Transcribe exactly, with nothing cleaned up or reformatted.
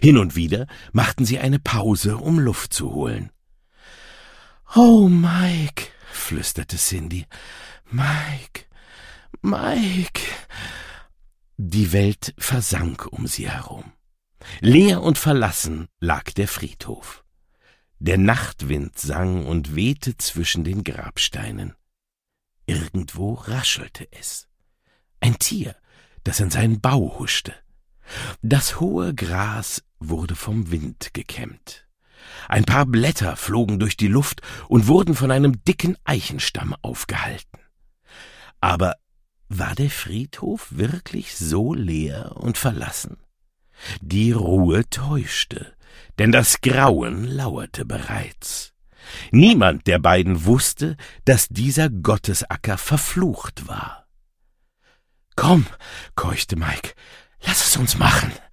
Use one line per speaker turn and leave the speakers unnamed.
Hin und wieder machten sie eine Pause, um Luft zu holen. »Oh, Mike«, flüsterte Cindy, »Mike, Mike.« Die Welt versank um sie herum. Leer und verlassen lag der Friedhof. Der Nachtwind sang und wehte zwischen den Grabsteinen. Irgendwo raschelte es. Ein Tier, das in seinen Bau huschte. Das hohe Gras wurde vom Wind gekämmt. Ein paar Blätter flogen durch die Luft und wurden von einem dicken Eichenstamm aufgehalten. Aber war der Friedhof wirklich so leer und verlassen? Die Ruhe täuschte, denn das Grauen lauerte bereits. Niemand der beiden wusste, dass dieser Gottesacker verflucht war. »Komm«, keuchte Mike, »lass es uns machen.«